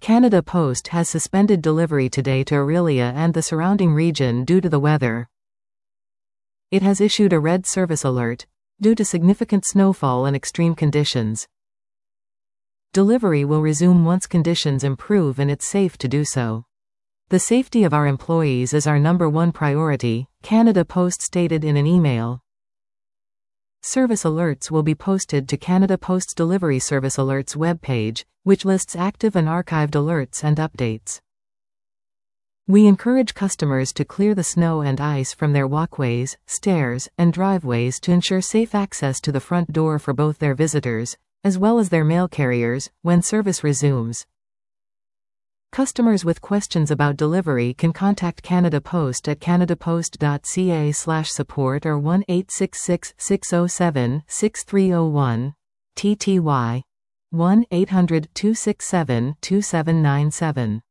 Canada Post has suspended delivery today to Orillia and the surrounding region due to the weather. It has issued a red service alert due to significant snowfall and extreme conditions. Delivery will resume once conditions improve and it's safe to do so. The safety of our employees is our #1 priority, Canada Post stated in an email. Service alerts will be posted to Canada Post's Delivery Service Alerts webpage, which lists active and archived alerts and updates. We encourage customers to clear the snow and ice from their walkways, stairs, and driveways to ensure safe access to the front door for both their visitors, as well as their mail carriers, when service resumes. Customers with questions about delivery can contact Canada Post at canadapost.ca/support or 1-866-607-6301, TTY 1-800-267-2797.